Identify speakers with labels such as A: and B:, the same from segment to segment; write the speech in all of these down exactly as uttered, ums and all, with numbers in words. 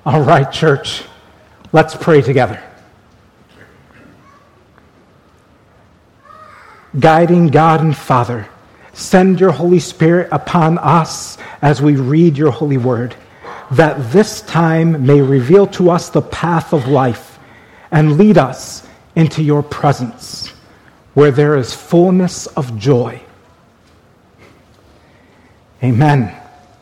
A: All right, church, let's pray together. Guiding God and Father, send your Holy Spirit upon us as we read your holy word, that this time may reveal to us the path of life and lead us into your presence, where there is fullness of joy. Amen.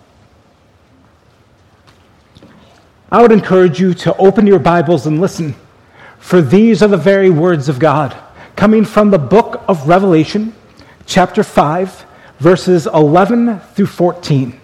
A: I would encourage you to open your Bibles and listen, for these are the very words of God, coming from the book of Revelation, chapter five, verses eleven through fourteen.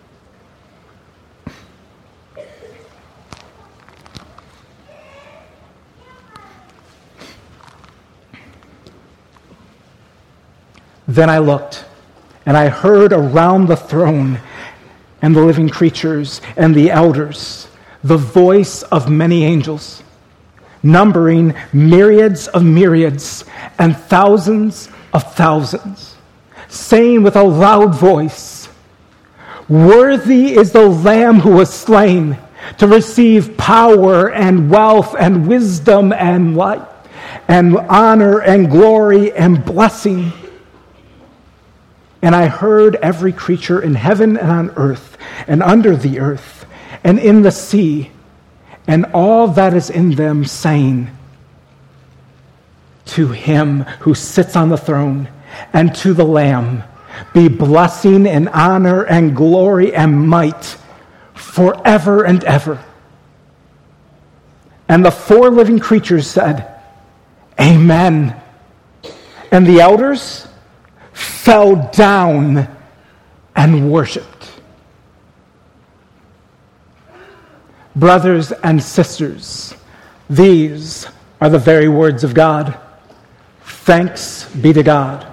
A: Then I looked, and I heard around the throne and the living creatures and the elders the voice of many angels, numbering myriads of myriads and thousands of thousands, saying with a loud voice, "Worthy is the Lamb who was slain to receive power and wealth and wisdom and light and honor and glory and blessing." And I heard every creature in heaven and on earth and under the earth and in the sea, and all that is in them, saying, "To him who sits on the throne and to the Lamb be blessing and honor and glory and might forever and ever." And the four living creatures said, "Amen." And the elders fell down and worshiped. Brothers and sisters, these are the very words of God. Thanks be to God.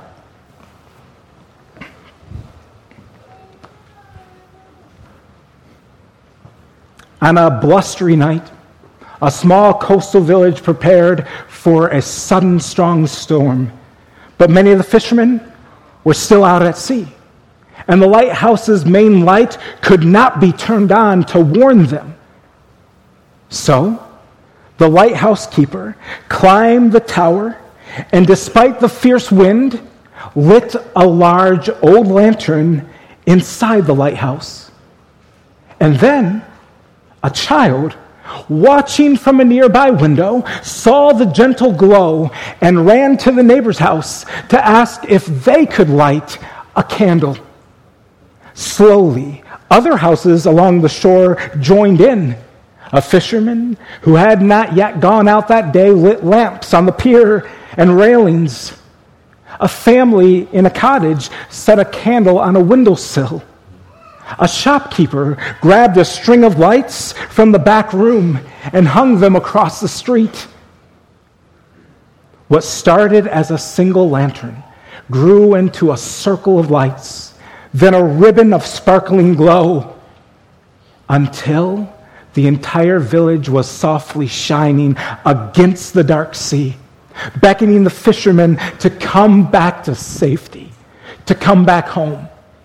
A: On a blustery night, a small coastal village prepared for a sudden strong storm, but many of the fishermen were still out at sea, and the lighthouse's main light could not be turned on to warn them. So, the lighthouse keeper climbed the tower, and despite the fierce wind, lit a large old lantern inside the lighthouse. And then, a child, watching from a nearby window, saw the gentle glow and ran to the neighbor's house to ask if they could light a candle. Slowly, other houses along the shore joined in. A fisherman who had not yet gone out that day lit lamps on the pier and railings. A family in a cottage set a candle on a windowsill. A shopkeeper grabbed a string of lights from the back room and hung them across the street. What started as a single lantern grew into a circle of lights, then a ribbon of sparkling glow, until the entire village was softly shining against the dark sea, beckoning the fishermen to come back to safety, to come back home.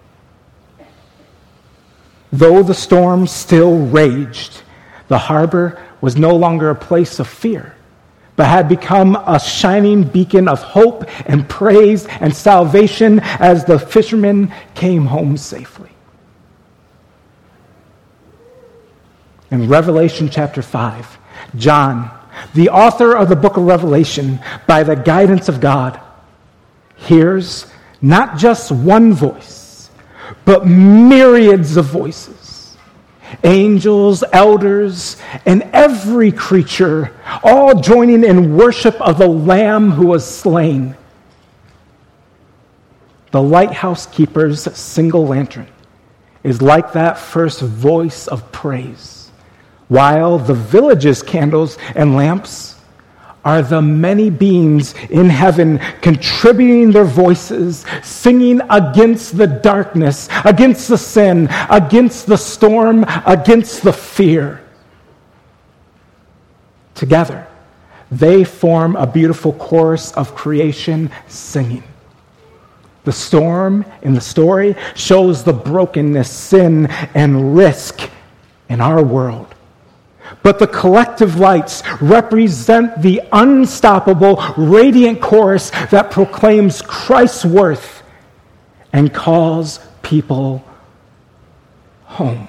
A: Though the storm still raged, the harbor was no longer a place of fear, but had become a shining beacon of hope and praise and salvation as the fishermen came home safely. In Revelation chapter five, John, the author of the book of Revelation, by the guidance of God, hears not just one voice, but myriads of voices. Angels, elders, and every creature, all joining in worship of the Lamb who was slain. The lighthouse keeper's single lantern is like that first voice of praise, while the village's candles and lamps are the many beings in heaven contributing their voices, singing against the darkness, against the sin, against the storm, against the fear. Together, they form a beautiful chorus of creation singing. The storm in the story shows the brokenness, sin, and risk in our world. but the collective lights represent the unstoppable, radiant chorus that proclaims Christ's worth and calls people home.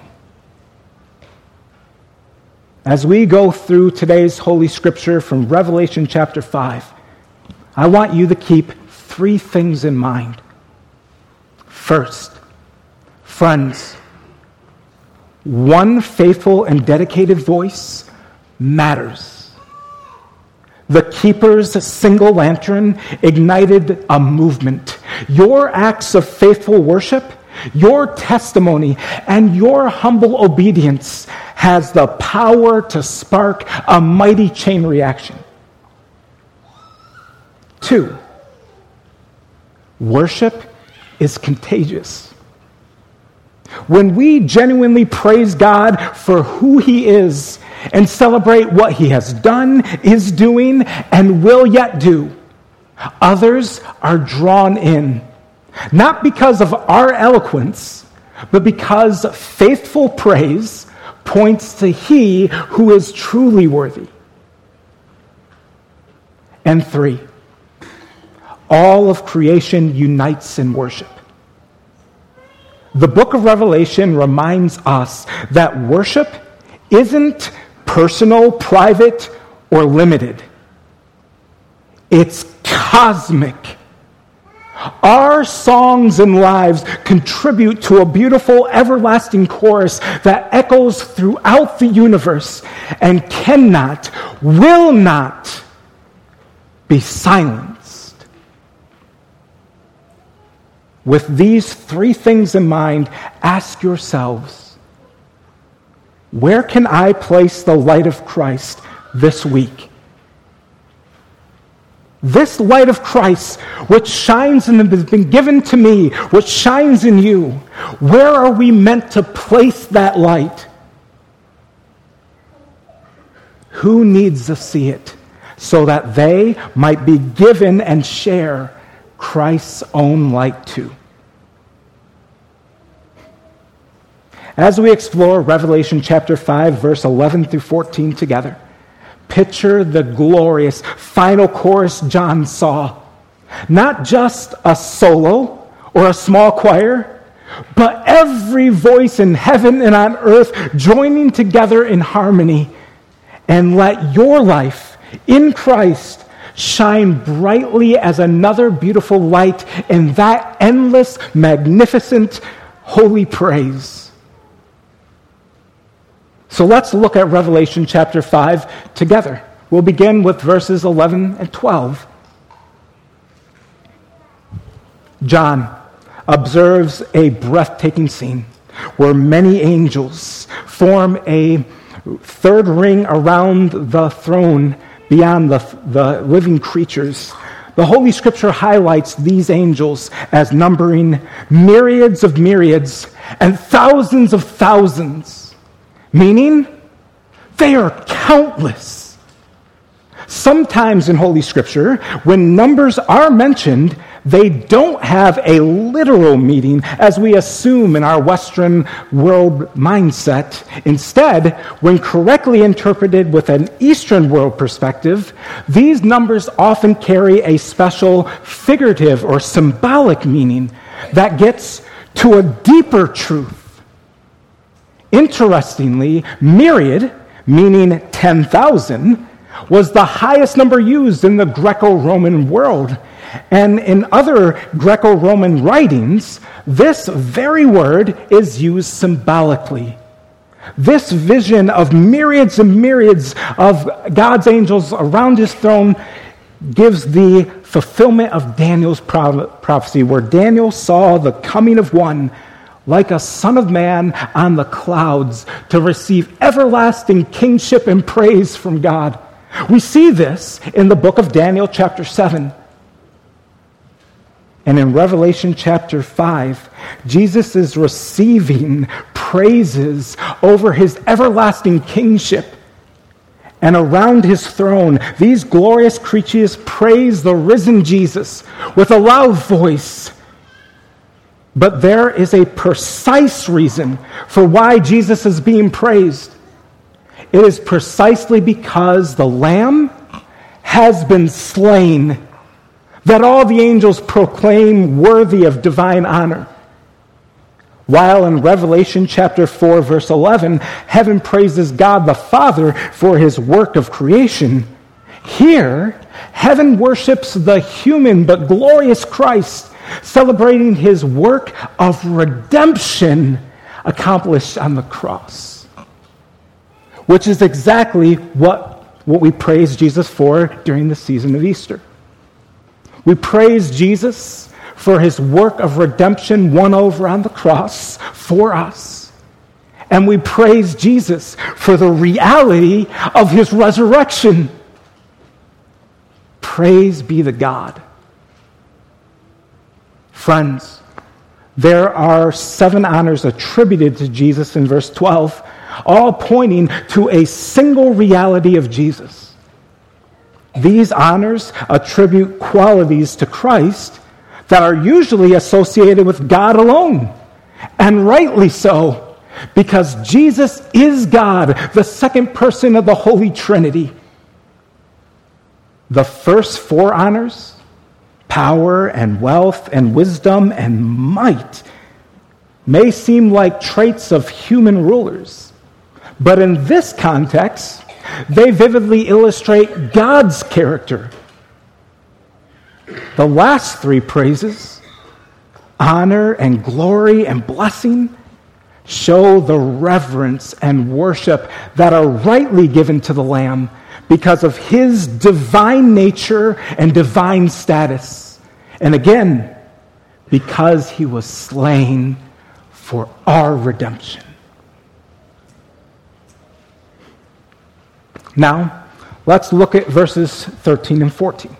A: As we go through today's Holy Scripture from Revelation chapter five, I want you to keep three things in mind. First, friends, one faithful and dedicated voice matters. The keeper's single lantern ignited a movement. Your acts of faithful worship, your testimony, and your humble obedience has the power to spark a mighty chain reaction. Two, worship is contagious. When we genuinely praise God for who He is and celebrate what He has done, is doing, and will yet do, others are drawn in, not because of our eloquence, but because faithful praise points to He who is truly worthy. And three, all of creation unites in worship. The book of Revelation reminds us that worship isn't personal, private, or limited. It's cosmic. Our songs and lives contribute to a beautiful, everlasting chorus that echoes throughout the universe and cannot, will not be silenced. With these three things in mind, ask yourselves, where can I place the light of Christ this week? This light of Christ, which shines and has been given to me, which shines in you, where are we meant to place that light? Who needs to see it so that they might be given and share Christ's own light too? As we explore Revelation chapter five, verse eleven through fourteen together, picture the glorious final chorus John saw. Not just a solo or a small choir, but every voice in heaven and on earth joining together in harmony. And let your life in Christ shine brightly as another beautiful light in that endless, magnificent, holy praise. So let's look at Revelation chapter five together. We'll begin with verses eleven and twelve. John observes a breathtaking scene where many angels form a third ring around the throne beyond the, the living creatures. The Holy Scripture highlights these angels as numbering myriads of myriads and thousands of thousands, meaning they are countless. Sometimes in Holy Scripture, when numbers are mentioned, they don't have a literal meaning as we assume in our Western world mindset. Instead, when correctly interpreted with an Eastern world perspective, these numbers often carry a special figurative or symbolic meaning that gets to a deeper truth. Interestingly, myriad, meaning ten thousand, was the highest number used in the Greco-Roman world. And in other Greco-Roman writings, this very word is used symbolically. This vision of myriads and myriads of God's angels around his throne gives the fulfillment of Daniel's prophecy, where Daniel saw the coming of one like a son of man on the clouds to receive everlasting kingship and praise from God. We see this in the book of Daniel chapter seven. And in Revelation chapter five, Jesus is receiving praises over his everlasting kingship. And around his throne, these glorious creatures praise the risen Jesus with a loud voice. But there is a precise reason for why Jesus is being praised. it is precisely because the Lamb has been slain that all the angels proclaim worthy of divine honor. While in Revelation chapter four, verse eleven, heaven praises God the Father for his work of creation, here, heaven worships the human but glorious Christ, celebrating his work of redemption accomplished on the cross, which is exactly what, what we praise Jesus for during the season of Easter. We praise Jesus for his work of redemption won over on the cross for us. And we praise Jesus for the reality of his resurrection. Praise be to God. Friends, there are seven honors attributed to Jesus in verse twelve, all pointing to a single reality of Jesus. These honors attribute qualities to Christ that are usually associated with God alone, and rightly so, because Jesus is God, the second person of the Holy Trinity. The first four honors, power and wealth and wisdom and might, may seem like traits of human rulers, but in this context, they vividly illustrate God's character. The last three praises, honor and glory and blessing, show the reverence and worship that are rightly given to the Lamb because of his divine nature and divine status. And again, because he was slain for our redemption. Now, let's look at verses thirteen and fourteen.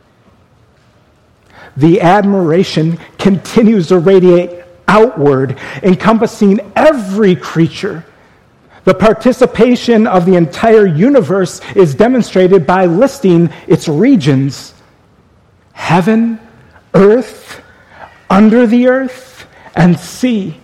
A: The admiration continues to radiate outward, encompassing every creature. The participation of the entire universe is demonstrated by listing its regions: heaven, earth, under the earth, and sea.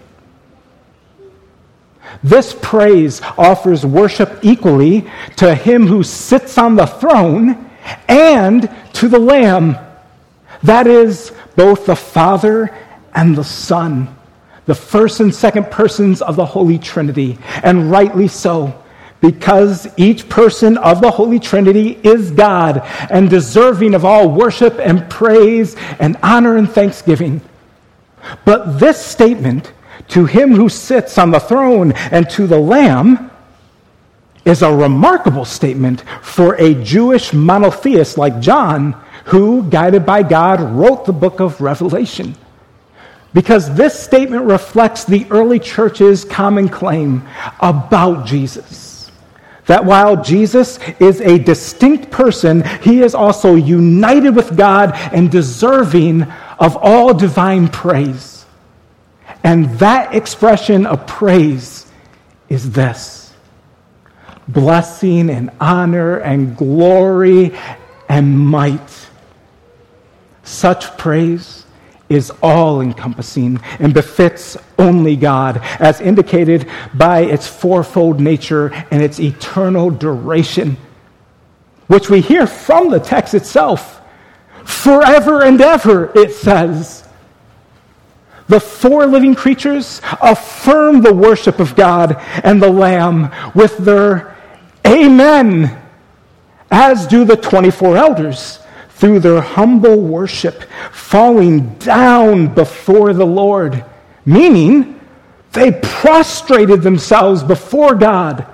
A: This praise offers worship equally to him who sits on the throne and to the Lamb. That is, both the Father and the Son, the first and second persons of the Holy Trinity, and rightly so, because each person of the Holy Trinity is God and deserving of all worship and praise and honor and thanksgiving. But this statement, to him who sits on the throne and to the Lamb, is a remarkable statement for a Jewish monotheist like John, who, guided by God, wrote the book of Revelation. Because this statement reflects the early church's common claim about Jesus. That while Jesus is a distinct person, he is also united with God and deserving of all divine praise. And that expression of praise is this: blessing and honor and glory and might. Such praise is all-encompassing and befits only God, as indicated by its fourfold nature and its eternal duration, which we hear from the text itself. Forever and ever, it says. The four living creatures affirm the worship of God and the Lamb with their amen, as do the twenty-four elders through their humble worship, falling down before the Lord, meaning they prostrated themselves before God.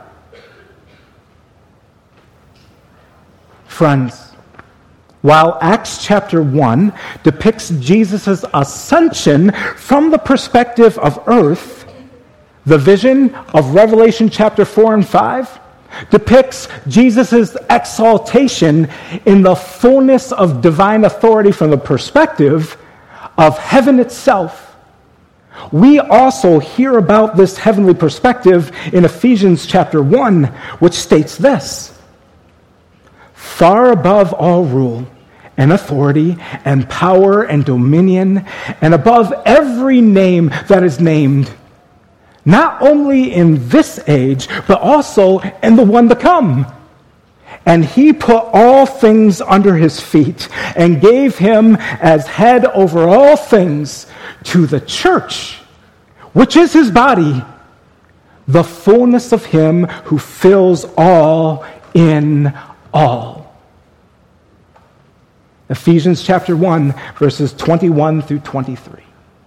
A: Friends, while Acts chapter one depicts Jesus' ascension from the perspective of earth, the vision of Revelation chapter four and five depicts Jesus' exaltation in the fullness of divine authority from the perspective of heaven itself. We also hear about this heavenly perspective in Ephesians chapter one, which states this: far above all rule and authority and power and dominion, and above every name that is named, not only in this age, but also in the one to come. And he put all things under his feet and gave him as head over all things to the church, which is his body, the fullness of him who fills all in all. Ephesians chapter one, verses twenty-one through twenty-three.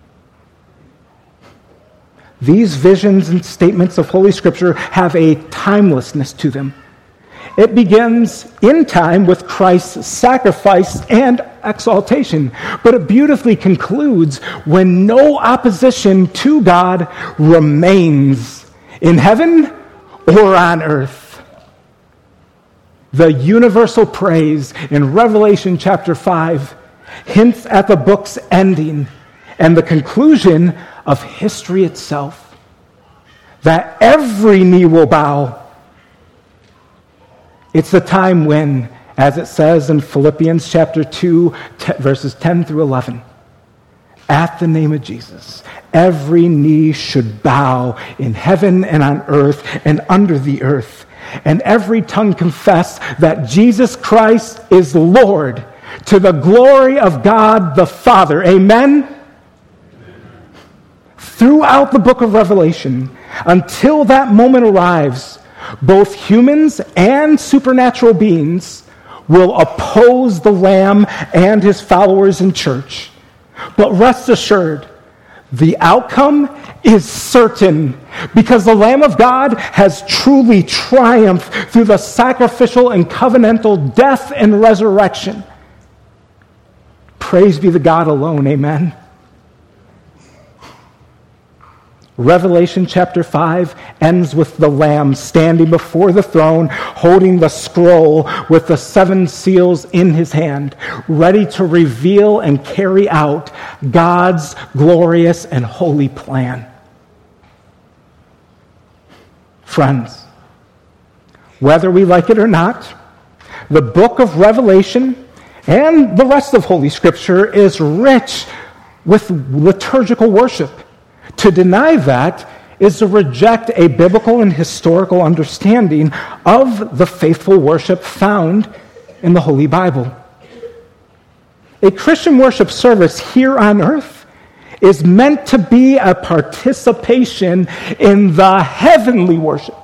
A: These visions and statements of Holy Scripture have a timelessness to them. It begins in time with Christ's sacrifice and exaltation, but it beautifully concludes when no opposition to God remains in heaven or on earth. The universal praise in Revelation chapter five hints at the book's ending and the conclusion of history itself, that every knee will bow. It's the time when, as it says in Philippians chapter two, t- verses ten through eleven, at the name of Jesus, every knee should bow in heaven and on earth and under the earth, and every tongue confess that Jesus Christ is Lord, to the glory of God the Father. Amen? Throughout the book of Revelation, until that moment arrives, both humans and supernatural beings will oppose the Lamb and his followers in church. But rest assured, the outcome is certain, because the Lamb of God has truly triumphed through the sacrificial and covenantal death and resurrection. Praise be to God alone. Amen. Revelation chapter five ends with the Lamb standing before the throne, holding the scroll with the seven seals in his hand, ready to reveal and carry out God's glorious and holy plan. Friends, whether we like it or not, the book of Revelation and the rest of Holy Scripture is rich with liturgical worship. To deny that is to reject a biblical and historical understanding of the faithful worship found in the Holy Bible. A Christian worship service here on earth is meant to be a participation in the heavenly worship.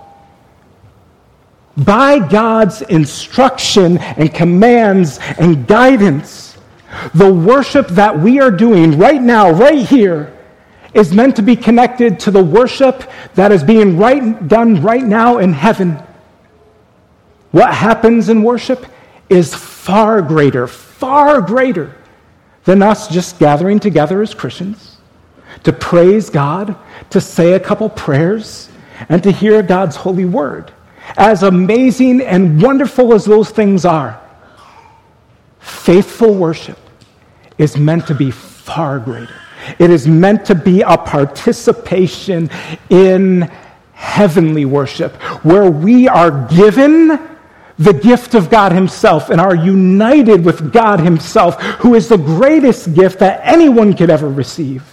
A: By God's instruction and commands and guidance, the worship that we are doing right now, right here, is meant to be connected to the worship that is being right, done right now in heaven. What happens in worship is far greater, far greater than us just gathering together as Christians to praise God, to say a couple prayers, and to hear God's holy word. As amazing and wonderful as those things are, faithful worship is meant to be far greater. It is meant to be a participation in heavenly worship, where we are given the gift of God himself and are united with God himself, who is the greatest gift that anyone could ever receive.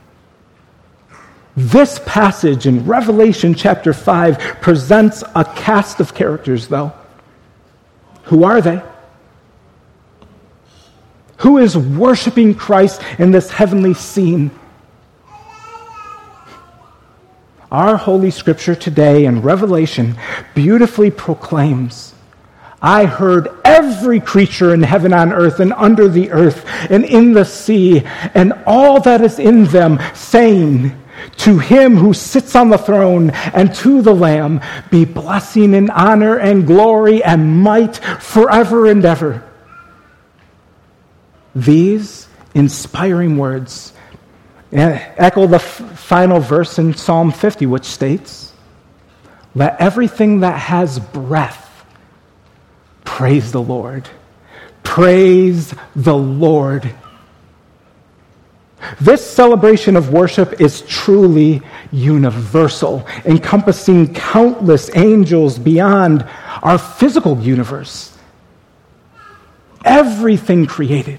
A: This passage in Revelation chapter five presents a cast of characters, though. Who are they? Who is worshiping Christ in this heavenly scene? Our Holy Scripture today in Revelation beautifully proclaims, I heard every creature in heaven, on earth, and under the earth, and in the sea, and all that is in them, saying, to him who sits on the throne and to the Lamb be blessing and honor and glory and might forever and ever. These inspiring words echo the f- final verse in Psalm fifty, which states, let everything that has breath praise the Lord. Praise the Lord. This celebration of worship is truly universal, encompassing countless angels beyond our physical universe. Everything created,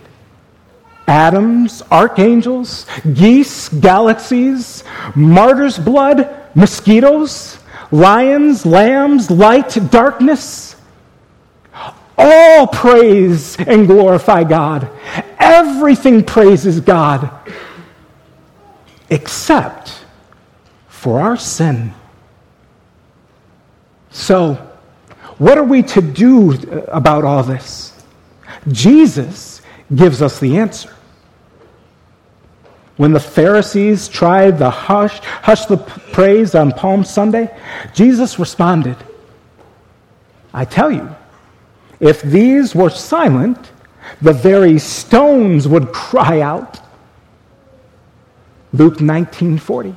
A: atoms, archangels, geese, galaxies, martyrs' blood, mosquitoes, lions, lambs, light, darkness, all praise and glorify God. Everything praises God, except for our sin. So, what are we to do about all this? Jesus gives us the answer. When the Pharisees tried to hush, hush the praise on Palm Sunday, Jesus responded, I tell you, if these were silent, the very stones would cry out. Luke nineteen forty.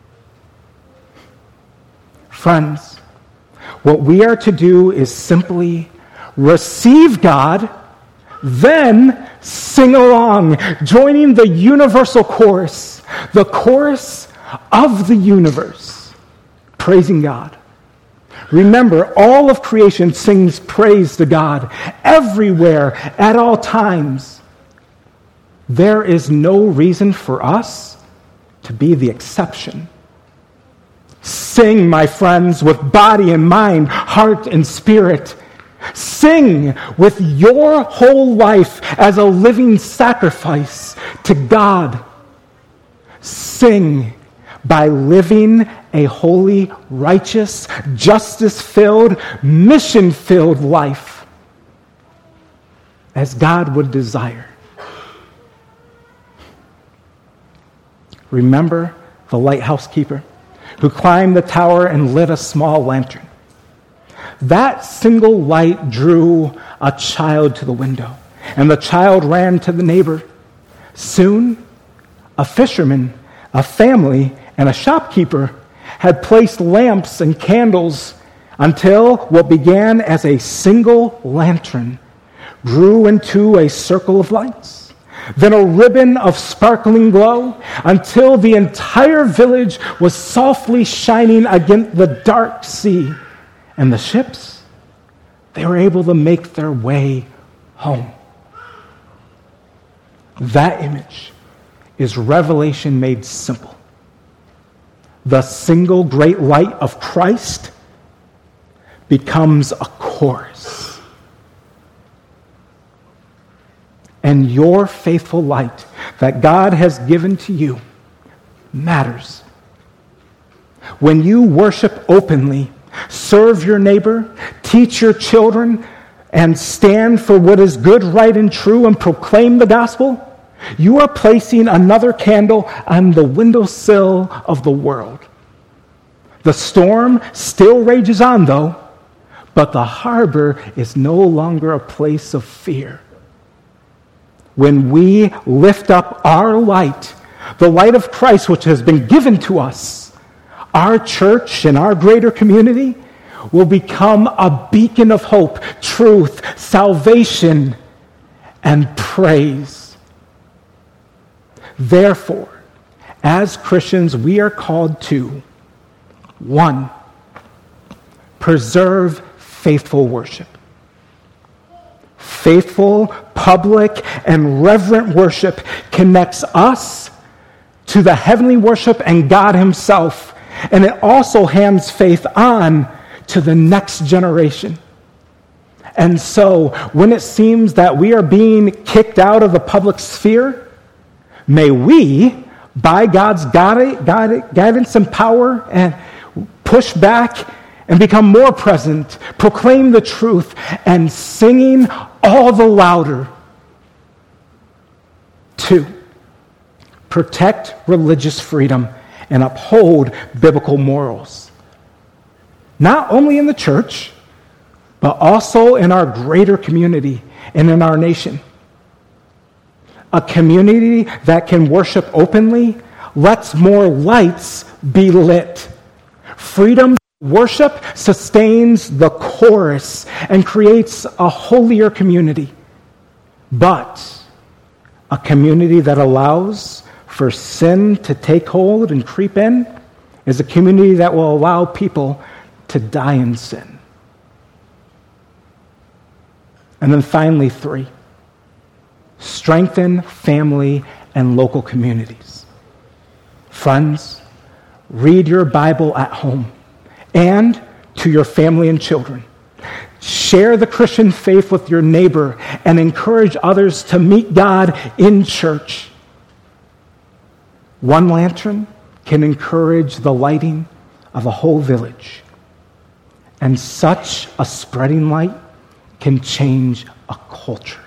A: Friends, what we are to do is simply receive God, then sing along, joining the universal chorus, the chorus of the universe, praising God. Remember, all of creation sings praise to God everywhere, at all times. There is no reason for us to be the exception. Sing, my friends, with body and mind, heart and spirit. Sing with your whole life as a living sacrifice to God. Sing by living a holy, righteous, justice-filled, mission-filled life as God would desire. Remember the lighthouse keeper who climbed the tower and lit a small lantern. That single light drew a child to the window, and the child ran to the neighbor. Soon, a fisherman, a family, and a shopkeeper had placed lamps and candles until what began as a single lantern grew into a circle of lights, then a ribbon of sparkling glow, until the entire village was softly shining against the dark sea. And the ships, they were able to make their way home. That image is revelation made simple. The single great light of Christ becomes a chorus. And your faithful light that God has given to you matters. When you worship openly, serve your neighbor, teach your children, and stand for what is good, right, and true, and proclaim the gospel, you are placing another candle on the windowsill of the world. The storm still rages on, though, but the harbor is no longer a place of fear. When we lift up our light, the light of Christ which has been given to us, our church and our greater community will become a beacon of hope, truth, salvation, and praise. Therefore, as Christians, we are called to, one, preserve faithful worship. Faithful, public, and reverent worship connects us to the heavenly worship and God himself, and it also hands faith on to the next generation. And so, when it seems that we are being kicked out of the public sphere, may we, by God's guidance and power, and push back and become more present, proclaim the truth, and singing all the louder. Two, protect religious freedom and uphold biblical morals. Not only in the church, but also in our greater community and in our nation. A community that can worship openly lets more lights be lit. Freedom to worship sustains the chorus and creates a holier community. But a community that allows for sin to take hold and creep in is a community that will allow people to die in sin. And then finally, three, strengthen family and local communities. Friends, read your Bible at home and to your family and children. Share the Christian faith with your neighbor and encourage others to meet God in church. One lantern can encourage the lighting of a whole village. And such a spreading light can change a culture.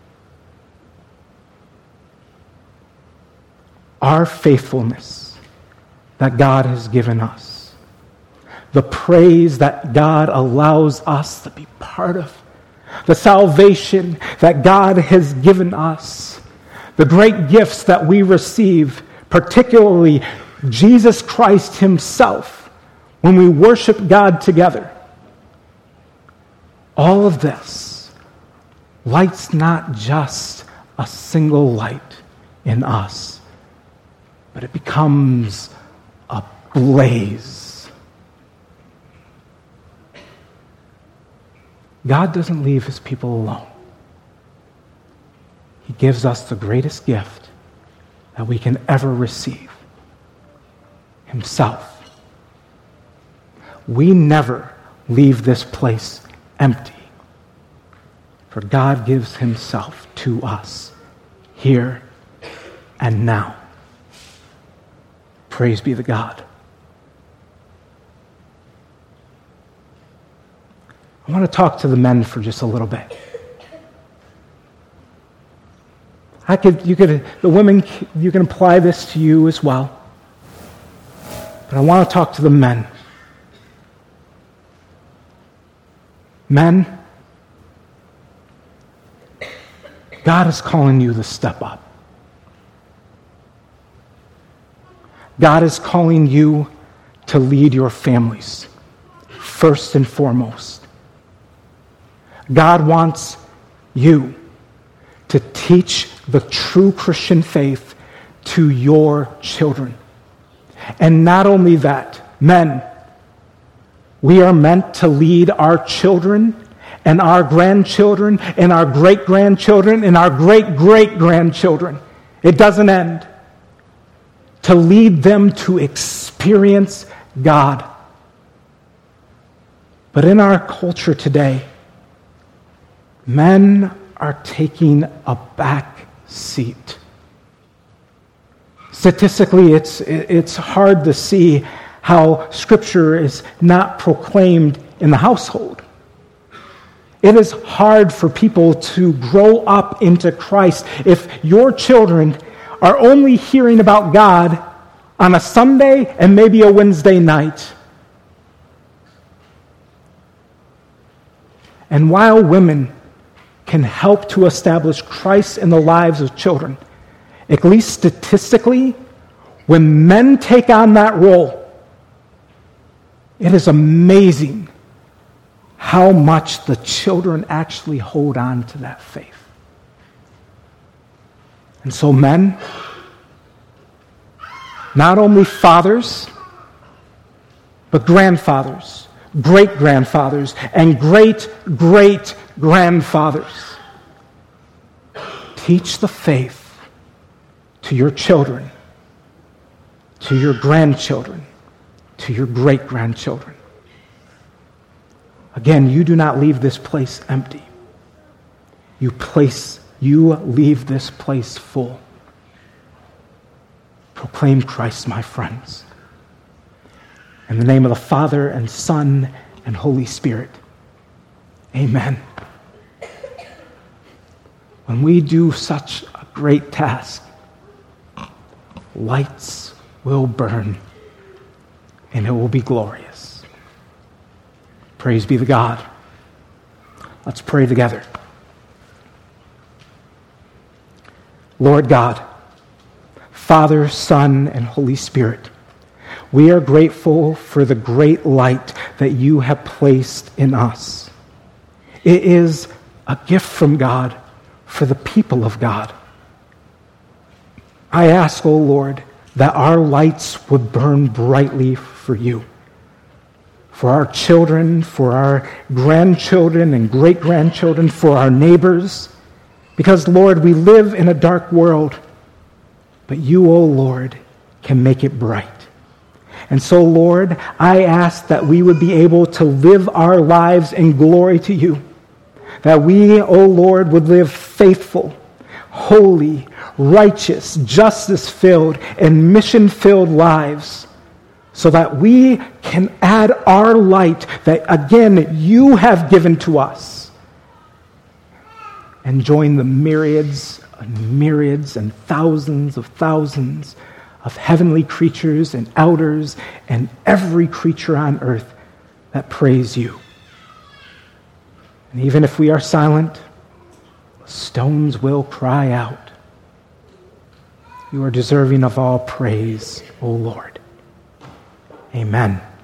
A: Our faithfulness that God has given us, the praise that God allows us to be part of, the salvation that God has given us, the great gifts that we receive, particularly Jesus Christ himself, when we worship God together. All of this lights not just a single light in us, but it becomes a blaze. God doesn't leave his people alone. He gives us the greatest gift that we can ever receive, himself. We never leave this place empty, for God gives himself to us here and now. Praise be to God. I want to talk to the men for just a little bit. I could, you could, the women, you can apply this to you as well. But I want to talk to the men. Men, God is calling you to step up. God is calling you to lead your families, first and foremost. God wants you to teach the true Christian faith to your children. And not only that, men, we are meant to lead our children and our grandchildren and our great-grandchildren and our great-great-grandchildren. It doesn't end. To lead them to experience God. But in our culture today, men are taking a back seat. Statistically, it's, it's hard to see how Scripture is not proclaimed in the household. It is hard for people to grow up into Christ if your children are only hearing about God on a Sunday and maybe a Wednesday night. And while women can help to establish Christ in the lives of children, at least statistically, when men take on that role, it is amazing how much the children actually hold on to that faith. And so men, not only fathers, but grandfathers, great-grandfathers, and great-great-grandfathers, teach the faith to your children, to your grandchildren, to your great-grandchildren. Again, you do not leave this place empty. You place, you leave this place full. Proclaim Christ, my friends. In the name of the Father and Son and Holy Spirit. Amen. When we do such a great task, lights will burn and it will be glorious. Praise be to God. Let's pray together. Lord God, Father, Son, and Holy Spirit, we are grateful for the great light that you have placed in us. It is a gift from God for the people of God. I ask, O Lord, that our lights would burn brightly for you, for our children, for our grandchildren and great-grandchildren, for our neighbors, because, Lord, we live in a dark world, but you, O Lord, can make it bright. And so, Lord, I ask that we would be able to live our lives in glory to you. That we, O Lord, would live faithful, holy, righteous, justice-filled, and mission-filled lives, so that we can add our light that, again, you have given to us, and join the myriads and myriads and thousands of thousands of heavenly creatures and elders and every creature on earth that praise you. And even if we are silent, stones will cry out. You are deserving of all praise, O Lord. Amen.